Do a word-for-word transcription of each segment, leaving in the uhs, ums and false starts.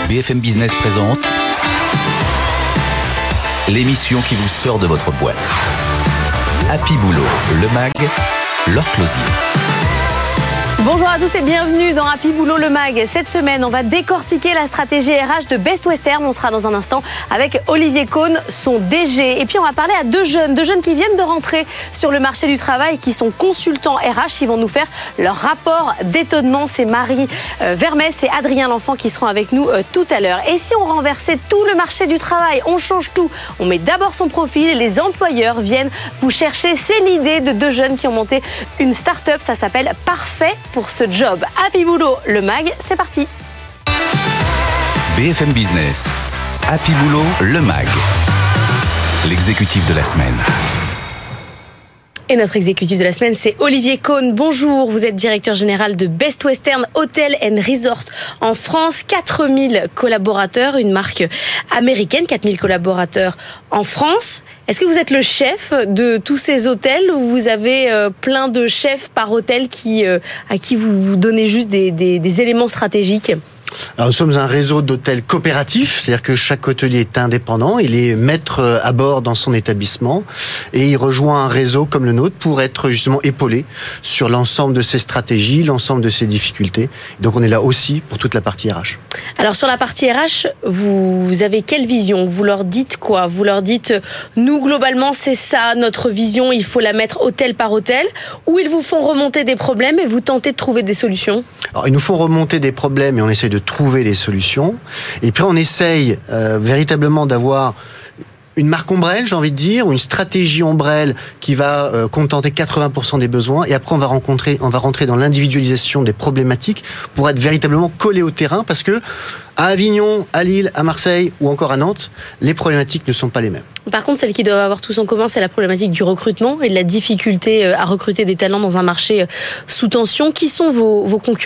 B F M Business présente l'émission qui vous sort de votre boîte. Happy Boulot, le mag, Laure Closier. Bonjour à tous et bienvenue dans Happy Boulot le Mag. Cette semaine, on va décortiquer la stratégie R H de Best Western. On sera dans un instant avec Olivier Cohn, son D G. Et puis on va parler à deux jeunes, deux jeunes qui viennent de rentrer sur le marché du travail, qui sont consultants R H. Ils vont nous faire leur rapport d'étonnement. C'est Marie euh, Vermès et Adrien L'Enfant qui seront avec nous euh, tout à l'heure. Et si on renversait tout le marché du travail, on change tout. On met d'abord son profil et les employeurs viennent vous chercher. C'est l'idée de deux jeunes qui ont monté une start-up. Ça s'appelle Parfait pour ce job. Happy Boulot, le mag, c'est parti. B F M Business, Happy Boulot, le mag, l'exécutif de la semaine. Et notre exécutif de la semaine, c'est Olivier Cohn. Bonjour, vous êtes directeur général de Best Western Hotel and Resort en France. quatre mille collaborateurs, une marque américaine, quatre mille collaborateurs en France. Est-ce que vous êtes le chef de tous ces hôtels ou vous avez euh, plein de chefs par hôtel qui, euh, à qui vous, vous donnez juste des, des, des éléments stratégiques ? Alors, nous sommes un réseau d'hôtels coopératifs, c'est-à-dire que chaque hôtelier est indépendant, il est maître à bord dans son établissement et il rejoint un réseau comme le nôtre pour être justement épaulé sur l'ensemble de ses stratégies, l'ensemble de ses difficultés. Donc on est là aussi pour toute la partie R H. Alors sur la partie R H, vous, vous avez quelle vision ? Vous leur dites quoi ? Vous leur dites, nous globalement c'est ça, notre vision, il faut la mettre hôtel par hôtel, ou ils vous font remonter des problèmes et vous tentez de trouver des solutions ? Alors ils nous font remonter des problèmes et on essaie de trouver les solutions. Et puis on essaye euh, véritablement d'avoir une marque ombrelle, j'ai envie de dire, ou une stratégie ombrelle qui va euh, contenter quatre-vingts pour cent des besoins. Et après, on va rencontrer, on va rentrer dans l'individualisation des problématiques pour être véritablement collé au terrain, parce que à Avignon, à Lille, à Marseille ou encore à Nantes, les problématiques ne sont pas les mêmes. Par contre, celle qui doit avoir tous en commun, c'est la problématique du recrutement et de la difficulté à recruter des talents dans un marché sous tension. Qui sont vos, vos concurrents ?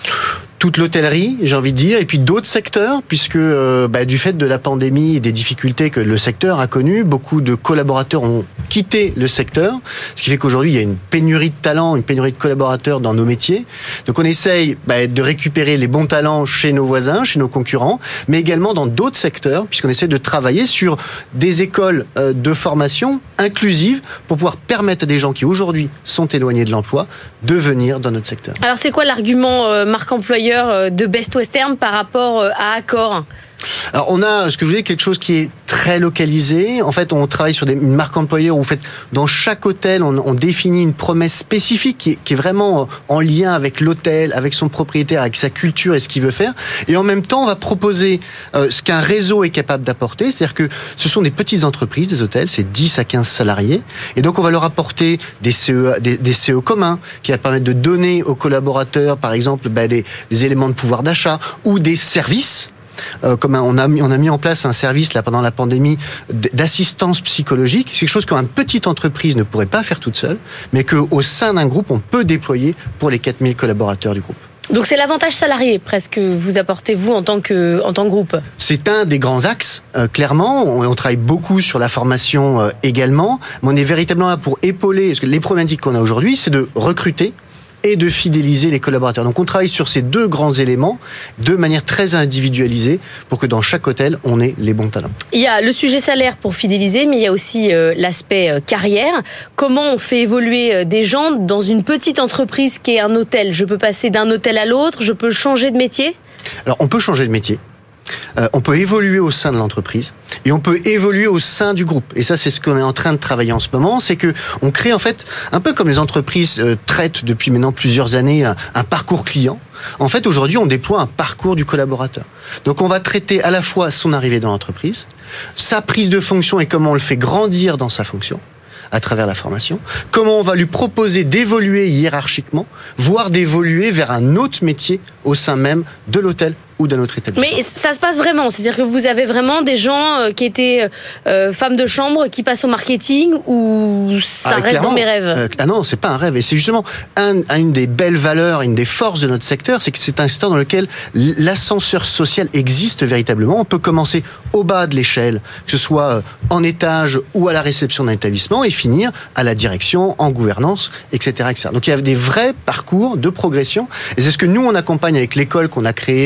Toute l'hôtellerie, j'ai envie de dire, et puis d'autres secteurs, puisque euh, bah, du fait de la pandémie et des difficultés que le secteur a connues, beaucoup de collaborateurs ont quitté le secteur, ce qui fait qu'aujourd'hui, il y a une pénurie de talents, une pénurie de collaborateurs dans nos métiers. Donc on essaye bah, de récupérer les bons talents chez nos voisins, chez nos concurrents, mais également dans d'autres secteurs, puisqu'on essaie de travailler sur des écoles euh, de formation inclusives pour pouvoir permettre à des gens qui aujourd'hui sont éloignés de l'emploi de venir dans notre secteur. Alors c'est quoi l'argument euh, marque employeur de Best Western par rapport à Accor ? Alors on a, ce que je vous dis, quelque chose qui est très localisé. En fait, on travaille sur des, une marque employeur où, en fait, dans chaque hôtel, on, on définit une promesse spécifique qui est, qui est vraiment en lien avec l'hôtel, avec son propriétaire, avec sa culture et ce qu'il veut faire. Et en même temps, on va proposer euh, ce qu'un réseau est capable d'apporter. C'est-à-dire que ce sont des petites entreprises, des hôtels, c'est dix à quinze salariés. Et donc, on va leur apporter des C E, des, des C E communs qui va permettre de donner aux collaborateurs, par exemple, bah, des, des éléments de pouvoir d'achat ou des services. Euh, comme un, on a mis, on a mis en place un service là pendant la pandémie d'assistance psychologique. C'est quelque chose qu'une petite entreprise ne pourrait pas faire toute seule, mais qu'au sein d'un groupe, on peut déployer pour les quatre mille collaborateurs du groupe. Donc c'est l'avantage salarié presque que vous apportez vous en tant que, en tant que groupe. C'est un des grands axes, euh, clairement. On, on travaille beaucoup sur la formation euh, également, mais on est véritablement là pour épauler, parce que les problématiques qu'on a aujourd'hui, c'est de recruter et de fidéliser les collaborateurs. Donc on travaille sur ces deux grands éléments de manière très individualisée pour que dans chaque hôtel, on ait les bons talents. Il y a le sujet salaire pour fidéliser, mais il y a aussi euh, l'aspect euh, carrière. Comment on fait évoluer euh, des gens dans une petite entreprise qui est un hôtel ? Je peux passer d'un hôtel à l'autre, je peux changer de métier ? Alors on peut changer de métier. Euh, on peut évoluer au sein de l'entreprise et on peut évoluer au sein du groupe. Et ça, c'est ce qu'on est en train de travailler en ce moment. C'est que on crée en fait, un peu comme les entreprises euh, traitent depuis maintenant plusieurs années un, un parcours client. En fait, aujourd'hui, on déploie un parcours du collaborateur. Donc, on va traiter à la fois son arrivée dans l'entreprise, sa prise de fonction et comment on le fait grandir dans sa fonction à travers la formation, comment on va lui proposer d'évoluer hiérarchiquement, voire d'évoluer vers un autre métier au sein même de l'hôtel ou d'un autre établissement. Mais ça se passe vraiment, c'est-à-dire que vous avez vraiment des gens qui étaient euh, femmes de chambre qui passent au marketing ou ça ah, reste dans mes rêves euh, Ah non, c'est pas un rêve. Et c'est justement un, une des belles valeurs, une des forces de notre secteur, c'est que c'est un secteur dans lequel l'ascenseur social existe véritablement. On peut commencer au bas de l'échelle, que ce soit en étage ou à la réception d'un établissement, et finir à la direction, en gouvernance, et cetera, et cetera. Donc il y a des vrais parcours de progression. Et c'est ce que nous, on accompagne avec l'école qu'on a créée en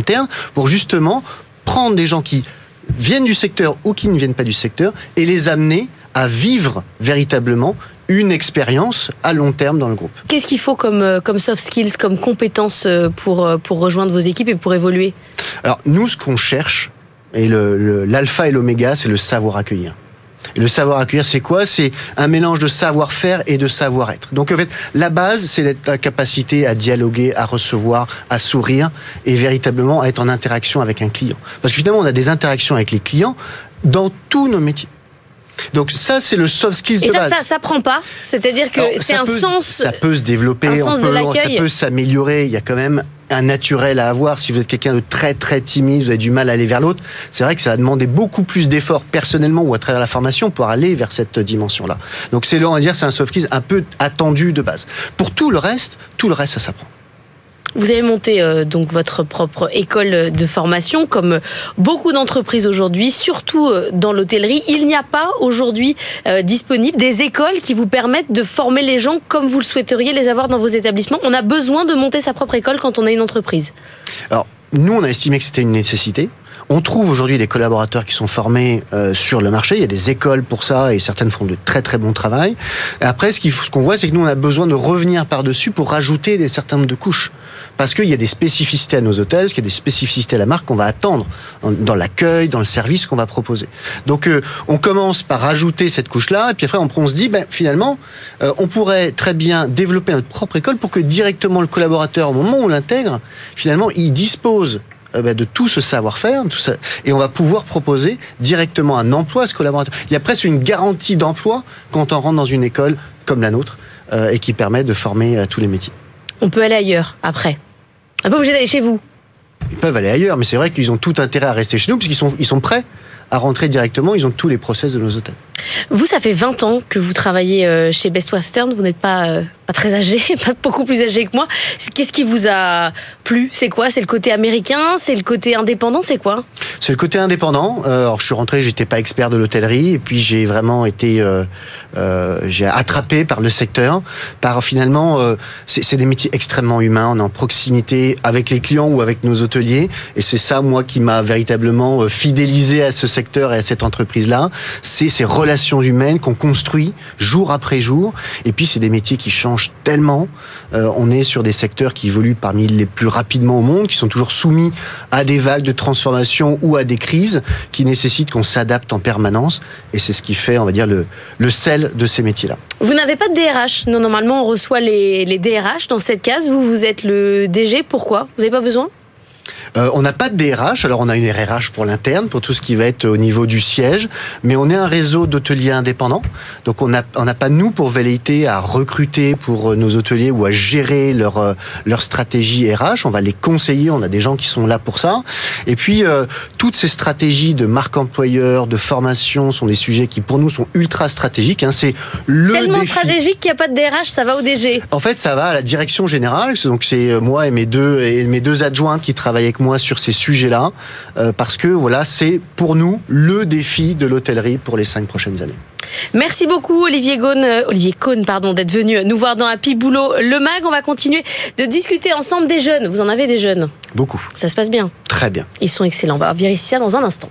interne pour justement prendre des gens qui viennent du secteur ou qui ne viennent pas du secteur et les amener à vivre véritablement une expérience à long terme dans le groupe. Qu'est-ce qu'il faut comme, comme soft skills, comme compétences pour, pour rejoindre vos équipes et pour évoluer ? Alors, nous, ce qu'on cherche, et le, le, l'alpha et l'oméga, c'est le savoir accueillir. Et le savoir accueillir, c'est quoi ? C'est un mélange de savoir-faire et de savoir-être. Donc, en fait, la base, c'est la capacité à dialoguer, à recevoir, à sourire et véritablement à être en interaction avec un client. Parce que finalement, on a des interactions avec les clients dans tous nos métiers. Donc ça, c'est le soft skills et de ça, base. Et ça, ça s'apprend pas. C'est-à-dire que Alors, c'est un peut, sens... Ça peut se développer, un sens on peut, de l'accueil. Ça peut s'améliorer. Il y a quand même un naturel à avoir. Si vous êtes quelqu'un de très très timide, vous avez du mal à aller vers l'autre, c'est vrai que ça va demander beaucoup plus d'efforts personnellement ou à travers la formation pour aller vers cette dimension-là. Donc c'est là, on va dire, c'est un soft skills un peu attendu de base. Pour tout le reste, tout le reste, ça s'apprend. Vous avez monté euh, donc votre propre école de formation, comme beaucoup d'entreprises aujourd'hui, surtout euh, dans l'hôtellerie. Il n'y a pas aujourd'hui euh, disponible des écoles qui vous permettent de former les gens comme vous le souhaiteriez les avoir dans vos établissements. On a besoin de monter sa propre école quand on a une entreprise. Alors, nous, on a estimé que c'était une nécessité. On trouve aujourd'hui des collaborateurs qui sont formés euh, sur le marché. Il y a des écoles pour ça et certaines font de très très bon travail. Et après, ce, qu'il faut, ce qu'on voit, c'est que nous, on a besoin de revenir par-dessus pour rajouter des certain nombre de couches. Parce qu'il y a des spécificités à nos hôtels, parce qu'il y a des spécificités à la marque qu'on va attendre dans l'accueil, dans le service qu'on va proposer. Donc, euh, on commence par rajouter cette couche-là, et puis après, on, on se dit, ben, finalement, euh, on pourrait très bien développer notre propre école pour que directement le collaborateur, au moment où on l'intègre, finalement, il dispose de tout ce savoir-faire, tout ça, et on va pouvoir proposer directement un emploi à ce collaborateur. Il y a presque une garantie d'emploi quand on rentre dans une école comme la nôtre euh, et qui permet de former euh, tous les métiers. On peut aller ailleurs après. On n'est pas obligé d'aller chez vous. Ils peuvent aller ailleurs, mais c'est vrai qu'ils ont tout intérêt à rester chez nous parce qu'ils sont, ils sont prêts à rentrer directement. Ils ont tous les process de nos hôtels. Vous, ça fait vingt ans que vous travaillez chez Best Western. Vous n'êtes pas, pas très âgé, pas beaucoup plus âgé que moi. Qu'est-ce qui vous a plu ? C'est quoi ? C'est le côté américain ? C'est le côté indépendant ? C'est quoi ? C'est le côté indépendant. Euh, alors, je suis rentré, j'étais pas expert de l'hôtellerie, et puis j'ai vraiment été, euh, euh, j'ai attrapé par le secteur, par finalement, euh, c'est, c'est des métiers extrêmement humains. On est en proximité avec les clients ou avec nos hôteliers, et c'est ça, moi, qui m'a véritablement fidélisé à ce secteur et à cette entreprise-là. C'est ces relations humaines qu'on construit jour après jour, et puis c'est des métiers qui changent tellement. Euh, on est sur des secteurs qui évoluent parmi les plus rapidement au monde, qui sont toujours soumis à des vagues de transformation ou à des crises qui nécessitent qu'on s'adapte en permanence, et c'est ce qui fait, on va dire, le, le sel de ces métiers-là. Vous n'avez pas de D R H. Non, normalement, on reçoit les, les D R H dans cette case. Vous, vous êtes le D G. Pourquoi ? Vous n'avez pas besoin ? Euh, on n'a pas de D R H, alors on a une R R H pour l'interne, pour tout ce qui va être au niveau du siège, mais on est un réseau d'hôteliers indépendants, donc on n'a on n'a pas nous pour velléité à recruter pour nos hôteliers ou à gérer leur leur stratégie R H. On va les conseiller, on a des gens qui sont là pour ça. Et puis euh, toutes ces stratégies de marque employeur, de formation sont des sujets qui pour nous sont ultra stratégiques. Hein. C'est le tellement défi. stratégique qu'il n'y a pas de D R H, ça va au D G. En fait, ça va à la direction générale. Donc c'est moi et mes deux et mes deux adjointes qui travaillent avec moi sur ces sujets-là, euh, parce que voilà, c'est pour nous le défi de l'hôtellerie pour les cinq prochaines années. Merci beaucoup Olivier Cohn, euh, Olivier Cohn, pardon, d'être venu nous voir dans Happy Boulot le Mag. On va continuer de discuter ensemble des jeunes. Vous en avez des jeunes ? Beaucoup. Ça se passe bien ? Très bien. Ils sont excellents. On va vérifier ça dans un instant.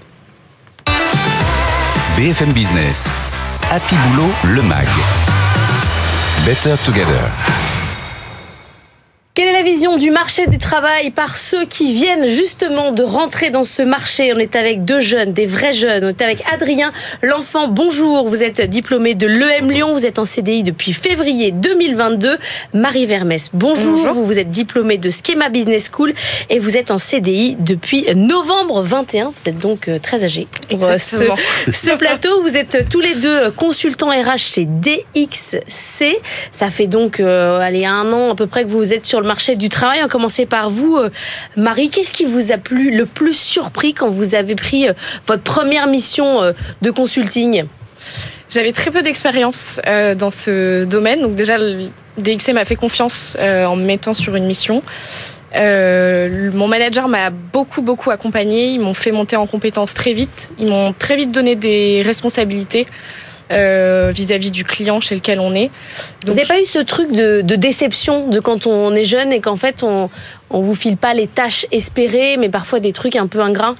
B F M Business, Happy Boulot le Mag. Better Together. Quelle est la vision du marché du travail par ceux qui viennent justement de rentrer dans ce marché ? On est avec deux jeunes, des vrais jeunes. On est avec Adrien L'Enfant. Bonjour, vous êtes diplômé de l'E M Lyon, vous êtes en C D I depuis février deux mille vingt-deux. Marie Vermès, bonjour. bonjour. Vous, vous êtes diplômé de Schema Business School et vous êtes en C D I depuis novembre vingt et un. Vous êtes donc très âgés pour ce, ce plateau. Vous êtes tous les deux consultants R H chez D X C. Ça fait donc euh, allez, un an à peu près que vous êtes sur le marché du travail. On va commencer par vous, euh, Marie. Qu'est-ce qui vous a plu, le plus surpris quand vous avez pris euh, votre première mission euh, de consulting ? J'avais très peu d'expérience euh, dans ce domaine. Donc déjà, le D X C m'a fait confiance euh, en me mettant sur une mission. Euh, mon manager m'a beaucoup, beaucoup accompagnée. Ils m'ont fait monter en compétences très vite. Ils m'ont très vite donné des responsabilités. euh, vis-à-vis du client chez lequel on est. vous Donc, n'avez pas eu ce truc de, de déception de quand on est jeune et qu'en fait on on vous file pas les tâches espérées, mais parfois des trucs un peu ingrats?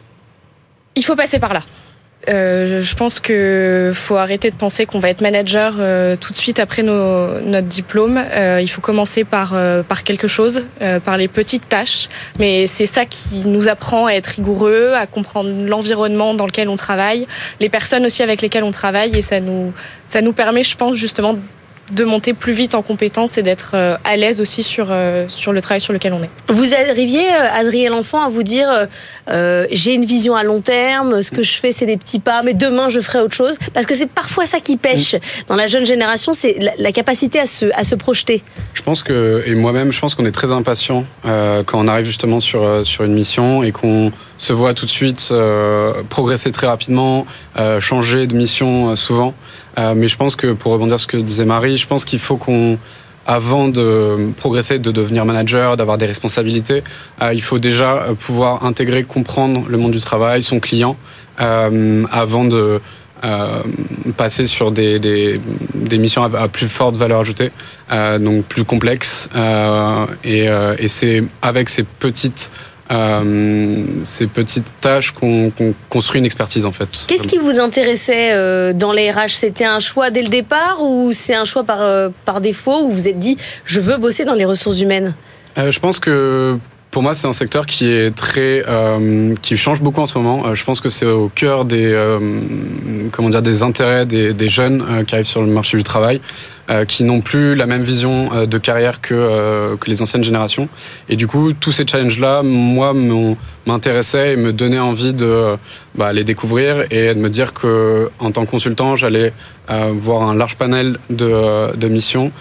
Il faut passer par là. Euh, je pense que faut arrêter de penser qu'on va être manager euh, tout de suite après nos, notre diplôme. Euh, il faut commencer par euh, par quelque chose, euh, par les petites tâches. Mais c'est ça qui nous apprend à être rigoureux, à comprendre l'environnement dans lequel on travaille, les personnes aussi avec lesquelles on travaille, et ça nous ça nous permet, je pense, justement, de monter plus vite en compétences et d'être à l'aise aussi sur, sur le travail sur lequel on est. Vous arriviez, Adrien L'Enfant, à vous dire euh, j'ai une vision à long terme, ce que je fais c'est des petits pas, mais demain je ferai autre chose, parce que c'est parfois ça qui pêche dans la jeune génération, c'est la, la capacité à se, à se projeter. Je pense que, et moi-même je pense qu'on est très impatient euh, quand on arrive justement sur, sur une mission et qu'on se voit tout de suite euh, progresser très rapidement, euh, changer de mission euh, souvent. Euh, mais je pense que, pour rebondir sur ce que disait Marie, je pense qu'il faut qu'on, avant de progresser, de devenir manager, d'avoir des responsabilités, euh, il faut déjà pouvoir intégrer, comprendre le monde du travail, son client, euh, avant de euh, passer sur des, des, des missions à, à plus forte valeur ajoutée, euh, donc plus complexes. Euh, et, euh, et c'est avec ces petites Euh, ces petites tâches qu'on, qu'on construit une expertise en fait. Qu'est-ce qui vous intéressait euh, dans les R H? C'était un choix dès le départ ou c'est un choix par, euh, par défaut, où vous vous êtes dit je veux bosser dans les ressources humaines? euh, Je pense que pour moi c'est un secteur qui est très euh, qui change beaucoup en ce moment. Euh, je pense que c'est au cœur des euh, comment dire des intérêts des, des jeunes euh, qui arrivent sur le marché du travail, euh, qui n'ont plus la même vision euh, de carrière que euh, que les anciennes générations. Et du coup, tous ces challenges-là, moi, m'ont, m'intéressaient et me donnaient envie de bah, les découvrir et de me dire que en tant que consultant, j'allais euh, voir un large panel de, de missions.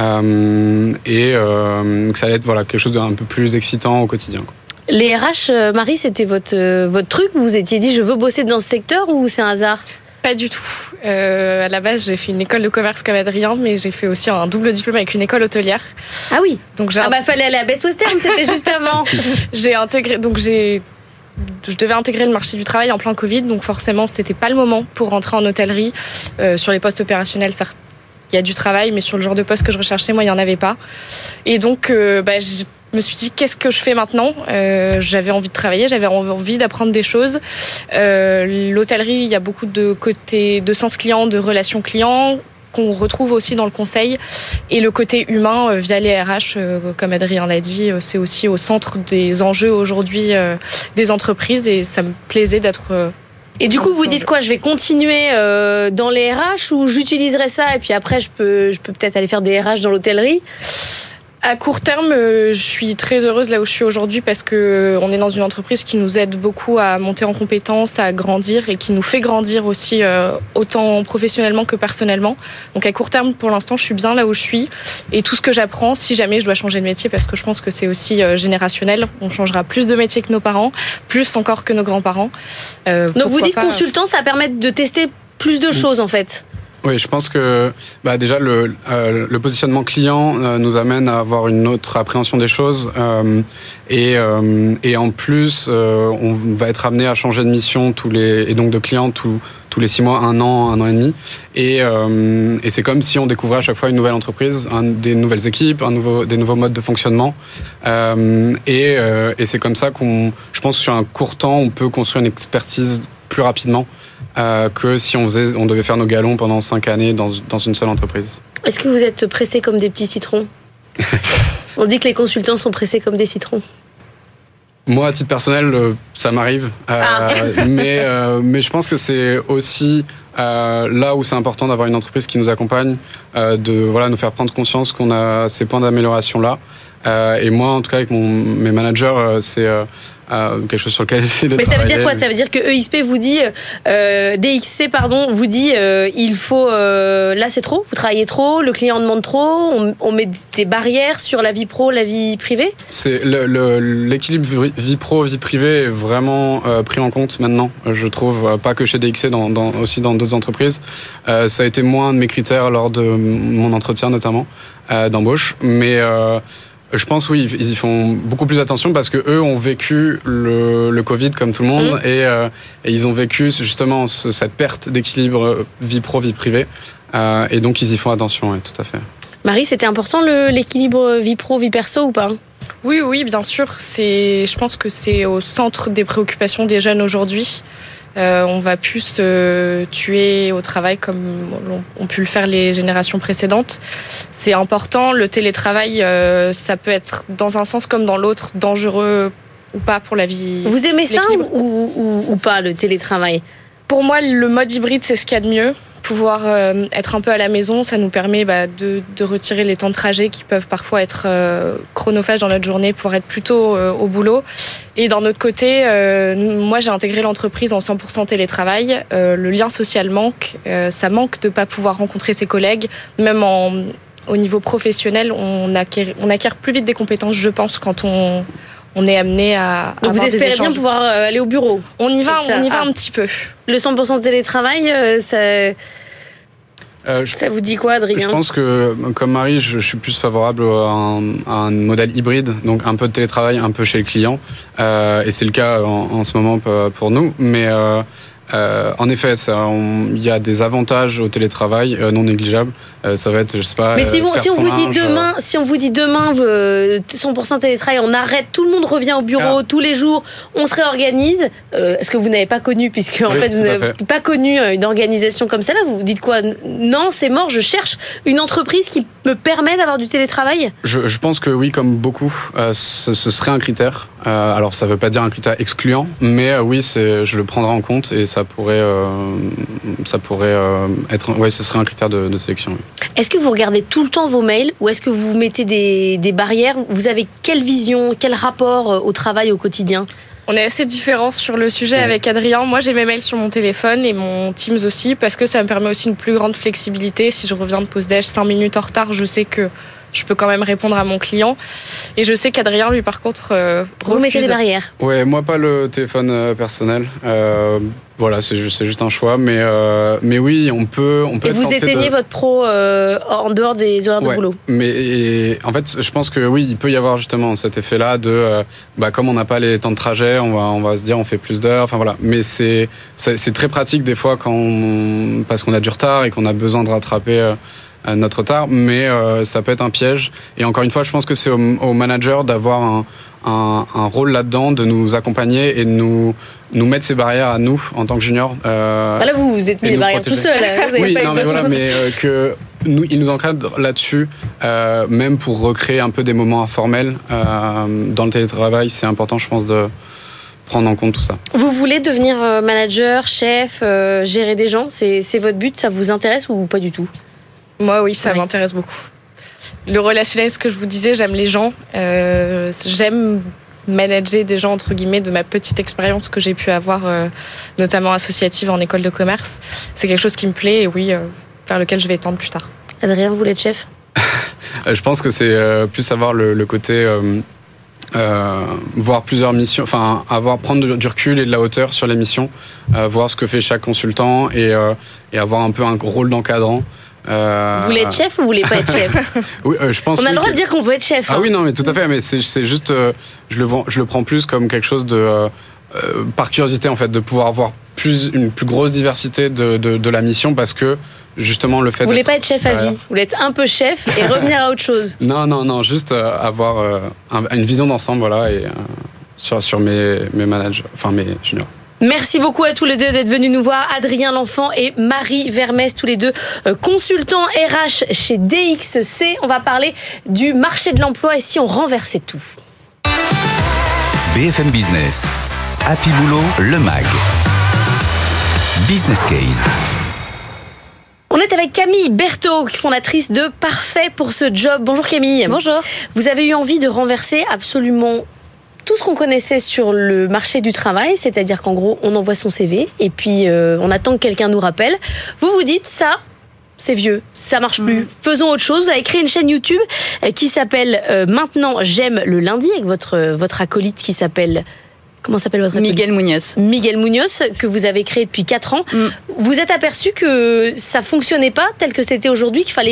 Euh, et euh, que ça allait être voilà, quelque chose d'un peu plus excitant au quotidien, quoi. Les R H, euh, Marie, c'était votre, euh, votre truc? Vous vous étiez dit je veux bosser dans ce secteur, ou c'est un hasard? Pas du tout. Euh, à la base, j'ai fait une école de commerce comme Adrien, mais j'ai fait aussi un double diplôme avec une école hôtelière. Ah oui. Donc j'ai ah bah fallait aller à Best Western, c'était juste avant. J'ai intégré, donc j'ai, je devais intégrer le marché du travail en plein Covid, donc forcément c'était pas le moment pour rentrer en hôtellerie. Euh, sur les postes opérationnels, certes, il y a du travail, mais sur le genre de poste que je recherchais, moi, il y en avait pas. Et donc, euh, bah, je me suis dit, qu'est-ce que je fais maintenant? euh, J'avais envie de travailler, j'avais envie d'apprendre des choses. Euh, l'hôtellerie, il y a beaucoup de côté de sens client, de relations clients, qu'on retrouve aussi dans le conseil. Et le côté humain, euh, via les R H, euh, comme Adrien l'a dit, euh, c'est aussi au centre des enjeux aujourd'hui euh, des entreprises. Et ça me plaisait d'être... Euh, Et du coup, vous dites quoi? Je vais continuer euh, dans les R H, ou j'utiliserai ça et puis après, je peux, je peux peut-être aller faire des R H dans l'hôtellerie? À court terme, je suis très heureuse là où je suis aujourd'hui, parce que on est dans une entreprise qui nous aide beaucoup à monter en compétences, à grandir, et qui nous fait grandir aussi euh, autant professionnellement que personnellement. Donc à court terme, pour l'instant, je suis bien là où je suis, et tout ce que j'apprends, si jamais je dois changer de métier, parce que je pense que c'est aussi euh, générationnel, on changera plus de métiers que nos parents, plus encore que nos grands-parents. Euh, Donc vous dites pas... consultant, ça permet de tester plus de choses en fait. Oui, je pense que bah, déjà le, euh, le positionnement client euh, nous amène à avoir une autre appréhension des choses, euh, et, euh, et en plus euh, on va être amené à changer de mission tous les et donc de client tous tous les six mois, un an, un an et demi, et, euh, et c'est comme si on découvrait à chaque fois une nouvelle entreprise, un, des nouvelles équipes, un nouveau des nouveaux modes de fonctionnement, euh, et, euh, et c'est comme ça qu'on, je pense, sur un court temps, on peut construire une expertise plus rapidement. Euh, que si on, faisait, on devait faire nos galons pendant cinq années dans, dans une seule entreprise. Est-ce que vous êtes pressés comme des petits citrons? On dit que les consultants sont pressés comme des citrons. Moi, à titre personnel, ça m'arrive. Euh, ah. mais, euh, mais je pense que c'est aussi euh, là où c'est important d'avoir une entreprise qui nous accompagne, euh, de voilà, nous faire prendre conscience qu'on a ces points d'amélioration-là. Euh, et moi, en tout cas, avec mon, mes managers, euh, c'est... Euh, Euh, quelque chose sur lequel j'essaie de Mais travailler. Ça veut dire quoi? Ça veut dire que E X P vous dit, euh, D X C pardon, vous dit, euh, il faut, euh, là c'est trop, vous travaillez trop, le client demande trop, on, on met des barrières sur la vie pro, la vie privée? C'est le, le, l'équilibre vie pro, vie privée est vraiment euh, pris en compte maintenant, je trouve, pas que chez D X C, dans, dans, aussi dans d'autres entreprises. Euh, ça a été moins de mes critères lors de mon entretien notamment, euh, d'embauche, mais... Euh, Je pense oui, ils y font beaucoup plus attention parce que eux ont vécu le, le Covid comme tout le monde mmh. et, euh, et ils ont vécu justement ce, cette perte d'équilibre vie pro vie privée euh, et donc ils y font attention, oui, tout à fait. Marie, c'était important le, l'équilibre vie pro vie perso ou pas ? Oui, oui, bien sûr. C'est, je pense que c'est au centre des préoccupations des jeunes aujourd'hui. Euh, on va plus se tuer au travail comme ont pu le faire les générations précédentes. C'est important. Le télétravail, euh, ça peut être dans un sens comme dans l'autre dangereux ou pas pour la vie. Vous aimez ça ou, ou, ou pas, le télétravail ? Pour moi, le mode hybride, c'est ce qu'il y a de mieux. Pouvoir euh, être un peu à la maison, ça nous permet bah, de, de retirer les temps de trajet qui peuvent parfois être euh, chronophages dans notre journée, pouvoir être plutôt euh, au boulot. Et d'un autre côté, euh, moi j'ai intégré l'entreprise en cent pour cent télétravail. Euh, le lien social manque, euh, ça manque de ne pas pouvoir rencontrer ses collègues. Même en, au niveau professionnel, on acquiert, on acquiert plus vite des compétences, je pense, quand on... on est amené à. Donc vous espérez bien pouvoir aller au bureau ? On y va, on y va ah. un petit peu. Le cent pour cent de télétravail, ça, euh, je, ça vous dit quoi, Adrien ? Je pense que, comme Marie, je, je suis plus favorable à un, à un modèle hybride, donc un peu de télétravail, un peu chez le client, euh, et c'est le cas en, en ce moment pour nous. Mais euh, euh, en effet, il y a des avantages au télétravail euh, non négligeables. Euh, ça va être, je sais pas. Mais si, bon, si on vous dit linge, demain, euh... si on vous dit demain, euh, cent pour cent télétravail, on arrête, tout le monde revient au bureau ah. tous les jours, on se réorganise. Euh, est-ce que vous n'avez pas connu, puisque en oui, fait vous n'avez fait. pas connu une organisation comme celle-là, vous vous dites quoi ? Non, c'est mort. Je cherche une entreprise qui me permet d'avoir du télétravail. Je, je pense que oui, comme beaucoup, euh, ce, ce serait un critère. Euh, alors ça ne veut pas dire un critère excluant, mais euh, oui, c'est, je le prendrai en compte et ça pourrait, euh, ça pourrait euh, être, ouais, ce serait un critère de, de sélection. Oui. Est-ce que vous regardez tout le temps vos mails ou est-ce que vous mettez des, des barrières ? Vous avez quelle vision, quel rapport au travail au quotidien ? On est assez différents sur le sujet ouais. avec Adrien. Moi, j'ai mes mails sur mon téléphone et mon Teams aussi parce que ça me permet aussi une plus grande flexibilité. Si je reviens de pause déj cinq minutes en retard, je sais que je peux quand même répondre à mon client. Et je sais qu'Adrien, lui, par contre, euh, vous mettez des barrières. Ouais, moi, pas le téléphone euh, personnel. Euh, voilà, c'est juste, c'est juste un choix. Mais, euh, mais oui, on peut, on peut. Et vous éteignez de... votre pro euh, en dehors des horaires ouais, de boulot. Mais et, en fait, je pense que oui, il peut y avoir justement cet effet-là de, euh, bah, comme on n'a pas les temps de trajet, on va, on va se dire, on fait plus d'heures. Enfin voilà. Mais c'est, c'est, c'est très pratique des fois quand on, parce qu'on a du retard et qu'on a besoin de rattraper. Euh, notre retard, mais euh, ça peut être un piège. Et encore une fois, je pense que c'est au, au manager d'avoir un, un, un rôle là-dedans, de nous accompagner et de nous, nous mettre ces barrières à nous, en tant que juniors. Euh, bah là, vous vous êtes mis les barrières protéger. Tout seul. Hein, vous avez oui, pas non, mais voilà, mais euh, que nous, ils nous encadrent là-dessus, euh, même pour recréer un peu des moments informels. Euh, dans le télétravail, c'est important, je pense, de prendre en compte tout ça. Vous voulez devenir manager, chef, euh, gérer des gens ? C'est, c'est votre but ? Ça vous intéresse ou pas du tout ? Moi, oui, ça oui. m'intéresse beaucoup. Le relationnel, ce que je vous disais, j'aime les gens. Euh, j'aime manager des gens, entre guillemets, de ma petite expérience que j'ai pu avoir, euh, notamment associative en école de commerce. C'est quelque chose qui me plaît et oui, euh, vers lequel je vais tendre plus tard. Adrien, vous voulez être chef ? Je pense que c'est euh, plus avoir le, le côté... Euh, euh, voir plusieurs missions, enfin avoir prendre du recul et de la hauteur sur les missions, euh, voir ce que fait chaque consultant et, euh, et avoir un peu un rôle d'encadrant. Euh... Vous voulez être chef ou vous voulez pas être chef ? Oui, euh, je pense. On a oui le droit que... de dire qu'on veut être chef. Ah hein. oui, non, mais tout à fait. Mais c'est, c'est juste, euh, je le vois, je le prends plus comme quelque chose de, euh, euh, par curiosité en fait, de pouvoir avoir plus une plus grosse diversité de, de, de la mission parce que justement le fait. Vous voulez pas être chef à vie ? Vous voulez être un peu chef et revenir à autre chose ? Non, non, non, juste euh, avoir euh, un, une vision d'ensemble, voilà, et euh, sur sur mes mes managers, enfin mes juniors. Merci beaucoup à tous les deux d'être venus nous voir, Adrien L'Enfant et Marie Vermès, tous les deux euh, consultants R H chez D X C. On va parler du marché de l'emploi et si on renversait tout. B F M Business, Happy Boulot, le mag. Business Case. On est avec Camille Berthaud, fondatrice de Parfait pour ce job. Bonjour Camille. Bonjour. Vous avez eu envie de renverser absolument tout ce qu'on connaissait sur le marché du travail, c'est-à-dire qu'en gros, on envoie son C V et puis euh, on attend que quelqu'un nous rappelle. Vous vous dites, ça, c'est vieux, ça marche plus, mmh. faisons autre chose. Vous avez créé une chaîne YouTube qui s'appelle euh, Maintenant J'aime le lundi, avec votre, votre acolyte qui s'appelle... Comment s'appelle votre acolyte ? Miguel Munoz. Miguel Munoz, que vous avez créé depuis quatre ans. Mmh. Vous êtes aperçu que ça fonctionnait pas tel que c'était aujourd'hui, qu'il fallait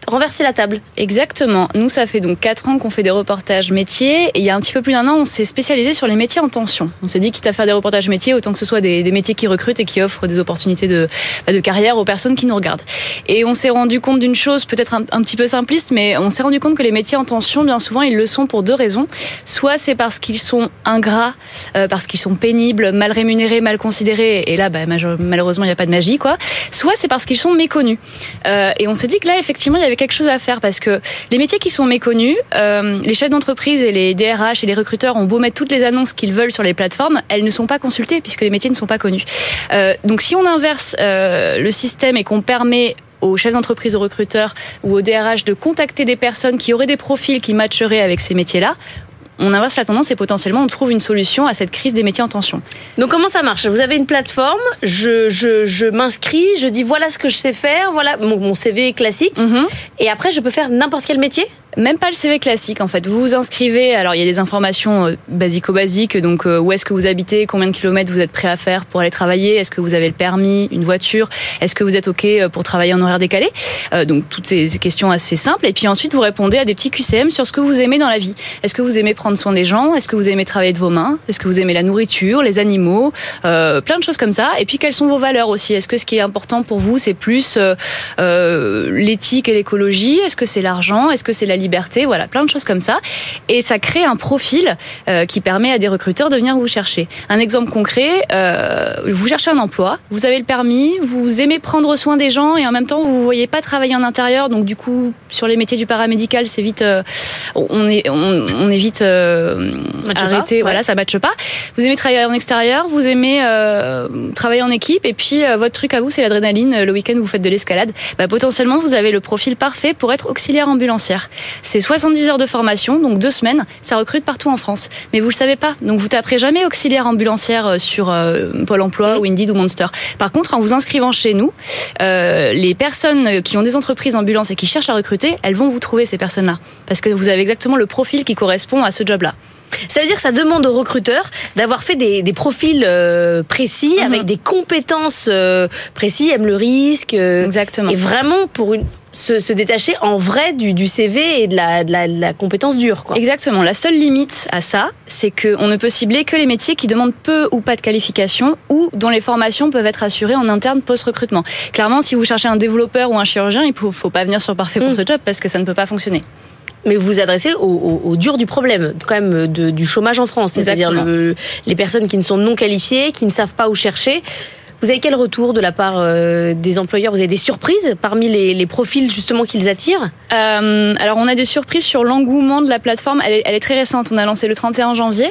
renverser la table. Exactement. Nous, ça fait donc quatre ans qu'on fait des reportages métiers et il y a un petit peu plus d'un an, on s'est spécialisé sur les métiers en tension. On s'est dit quitte à faire des reportages métiers, autant que ce soit des, des métiers qui recrutent et qui offrent des opportunités de, de carrière aux personnes qui nous regardent. Et on s'est rendu compte d'une chose, peut-être un, un petit peu simpliste, mais on s'est rendu compte que les métiers en tension, bien souvent, ils le sont pour deux raisons. Soit c'est parce qu'ils sont ingrats, euh, parce qu'ils sont pénibles, mal rémunérés, mal considérés, et là, bah, malheureusement, il n'y a pas de magie, quoi. Soit c'est parce qu'ils sont méconnus. Euh, et on s'est dit que là, effectivement, il y avait quelque chose à faire parce que les métiers qui sont méconnus, euh, les chefs d'entreprise et les D R H et les recruteurs ont beau mettre toutes les annonces qu'ils veulent sur les plateformes, elles ne sont pas consultées puisque les métiers ne sont pas connus. Euh, donc si on inverse euh, le système et qu'on permet aux chefs d'entreprise, aux recruteurs ou aux D R H de contacter des personnes qui auraient des profils qui matcheraient avec ces métiers-là, on inverse la tendance et potentiellement on trouve une solution à cette crise des métiers en tension. Donc comment ça marche ? Vous avez une plateforme, je, je, je m'inscris, je dis voilà ce que je sais faire, voilà mon, mon C V classique, mm-hmm. et après je peux faire n'importe quel métier ? Même pas le C V classique en fait. Vous vous inscrivez, alors il y a des informations euh, basico-basiques, donc euh, où est-ce que vous habitez, combien de kilomètres vous êtes prêt à faire pour aller travailler, est-ce que vous avez le permis, une voiture, est-ce que vous êtes OK pour travailler en horaire décalé, euh, donc toutes ces, ces questions assez simples. Et puis ensuite vous répondez à des petits Q C M sur ce que vous aimez dans la vie. Est-ce que vous aimez prendre soin des gens, est-ce que vous aimez travailler de vos mains, est-ce que vous aimez la nourriture, les animaux, euh, plein de choses comme ça. Et puis quelles sont vos valeurs aussi, est-ce que ce qui est important pour vous c'est plus euh, euh, l'éthique et l'écologie, est-ce que c'est l'argent, est-ce que c'est la liberté, voilà, plein de choses comme ça. Et ça crée un profil euh, qui permet à des recruteurs de venir vous chercher. Un exemple concret, euh, vous cherchez un emploi, vous avez le permis, vous aimez prendre soin des gens et en même temps vous ne voyez pas travailler en intérieur, donc du coup sur les métiers du paramédical c'est vite, euh, on, est, on, on est vite euh, arrêté, voilà, ouais. Ça matche pas. Vous aimez travailler en extérieur, vous aimez euh, travailler en équipe et puis euh, votre truc à vous c'est l'adrénaline, le week-end vous faites de l'escalade, bah, potentiellement vous avez le profil parfait pour être auxiliaire ambulancière. C'est soixante-dix heures de formation, donc deux semaines, ça recrute partout en France. Mais vous le savez pas, donc vous taperez jamais auxiliaire ambulancière sur euh, Pôle emploi, mmh. ou Indeed ou Monster. Par contre, en vous inscrivant chez nous, euh, les personnes qui ont des entreprises ambulances et qui cherchent à recruter, elles vont vous trouver ces personnes-là. Parce que vous avez exactement le profil qui correspond à ce job-là. Ça veut dire que ça demande aux recruteurs d'avoir fait des, des profils euh, précis, mmh. avec des compétences euh, précises, aiment le risque. Euh, Exactement. Et vraiment pour une... Se, se détacher en vrai du, du C V et de la, de la, de la compétence dure, quoi. Exactement. La seule limite à ça, c'est qu'on ne peut cibler que les métiers qui demandent peu ou pas de qualification ou dont les formations peuvent être assurées en interne post-recrutement. Clairement, si vous cherchez un développeur ou un chirurgien, il ne faut pas venir sur Parfait pour mmh. ce job parce que ça ne peut pas fonctionner. Mais vous vous adressez au, au, au dur du problème, quand même, de, du chômage en France. C'est-à-dire le, les personnes qui ne sont non qualifiées, qui ne savent pas où chercher. Vous avez quel retour de la part euh, des employeurs ? Vous avez des surprises parmi les, les profils justement qu'ils attirent ? euh, Alors on a des surprises sur l'engouement de la plateforme. Elle est, elle est très récente. On a lancé le trente et un janvier.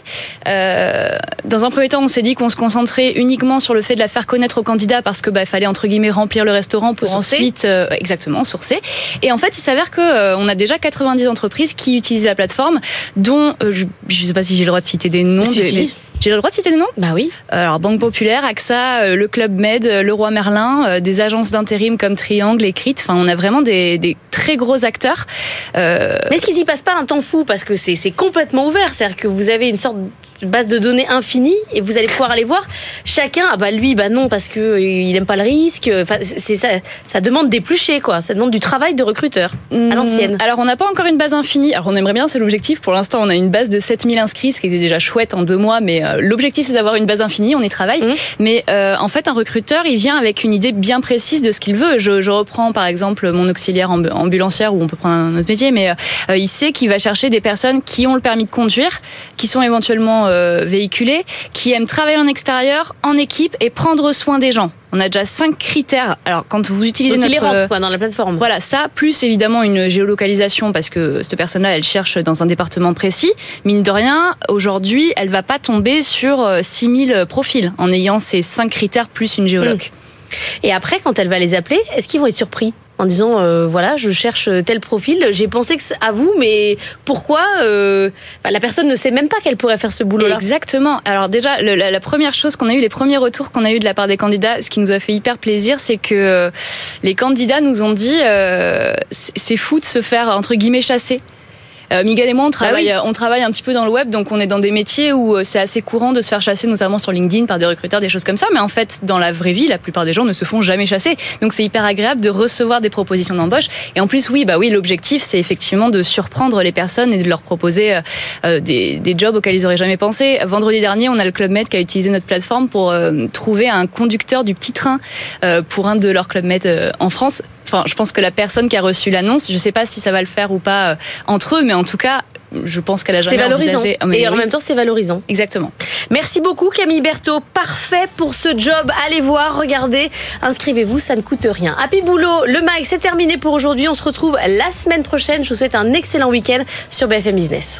Euh, dans un premier temps, on s'est dit qu'on se concentrait uniquement sur le fait de la faire connaître aux candidats parce que bah fallait entre guillemets remplir le restaurant pour ensuite euh, exactement sourcer. Et en fait, il s'avère que euh, on a déjà quatre-vingt-dix entreprises qui utilisent la plateforme, dont euh, je, je sais pas si j'ai le droit de citer des noms. Si, des, si. Les, J'ai le droit de citer des noms ? Bah oui. Alors, Banque Populaire, A X A, le Club Med, Leroy Merlin, des agences d'intérim comme Triangle et Crit. Enfin, on a vraiment des, des très gros acteurs. Euh... Mais est-ce qu'ils y passent pas un temps fou ? Parce que c'est, c'est complètement ouvert. C'est-à-dire que vous avez une sorte de base de données infinie et vous allez pouvoir aller voir chacun. Ah bah lui, bah non, parce que il aime pas le risque. Enfin, c'est ça. Ça demande d'éplucher, quoi. Ça demande du travail de recruteur à l'ancienne. Alors, on n'a pas encore une base infinie. Alors, on aimerait bien, c'est l'objectif. Pour l'instant, on a une base de sept mille inscrits, ce qui était déjà chouette en deux mois, mais l'objectif, c'est d'avoir une base infinie, on y travaille. Mmh. Mais euh, en fait, un recruteur, il vient avec une idée bien précise de ce qu'il veut. Je, je reprends par exemple mon auxiliaire ambulancière, ou on peut prendre un autre métier, mais euh, il sait qu'il va chercher des personnes qui ont le permis de conduire, qui sont éventuellement euh, véhiculées, qui aiment travailler en extérieur, en équipe et prendre soin des gens. On a déjà cinq critères. Alors, quand vous utilisez Donc, notre... il les rentre, quoi, dans la plateforme. Voilà, ça, plus évidemment une géolocalisation, parce que cette personne-là, elle cherche dans un département précis. Mine de rien, aujourd'hui, elle va pas tomber sur six mille profils, en ayant ces cinq critères plus une géologue. Mmh. Et après, quand elle va les appeler, est-ce qu'ils vont être surpris ? En disant, euh, voilà, je cherche tel profil, j'ai pensé que c'est à vous, mais pourquoi euh, bah, la personne ne sait même pas qu'elle pourrait faire ce boulot-là. Exactement. Alors déjà, le, la, la première chose qu'on a eu, les premiers retours qu'on a eu de la part des candidats, ce qui nous a fait hyper plaisir, c'est que euh, les candidats nous ont dit, euh, c'est, c'est fou de se faire, entre guillemets, chasser. Euh, Miguel et moi, on travaille, ah oui. on travaille un petit peu dans le web, donc on est dans des métiers où c'est assez courant de se faire chasser, notamment sur LinkedIn, par des recruteurs, des choses comme ça. Mais en fait, dans la vraie vie, la plupart des gens ne se font jamais chasser. Donc c'est hyper agréable de recevoir des propositions d'embauche. Et en plus, oui, bah oui, l'objectif, c'est effectivement de surprendre les personnes et de leur proposer euh, des, des jobs auxquels ils n'auraient jamais pensé. Vendredi dernier, on a le Club Med qui a utilisé notre plateforme pour euh, trouver un conducteur du petit train euh, pour un de leurs Club Med euh, en France. Enfin, je pense que la personne qui a reçu l'annonce, je ne sais pas si ça va le faire ou pas euh, entre eux, mais en tout cas, je pense qu'elle a jamais envisagé. C'est valorisant. Et oui. en même temps, c'est valorisant. Exactement. Merci beaucoup Camille Berthaud. Parfait pour ce job. Allez voir, regardez, inscrivez-vous, ça ne coûte rien. Happy Boulot, le mag, c'est terminé pour aujourd'hui. On se retrouve la semaine prochaine. Je vous souhaite un excellent week-end sur B F M Business.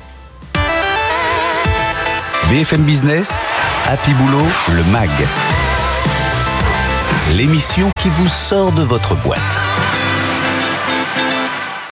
B F M Business, Happy Boulot, le mag. L'émission qui vous sort de votre boîte.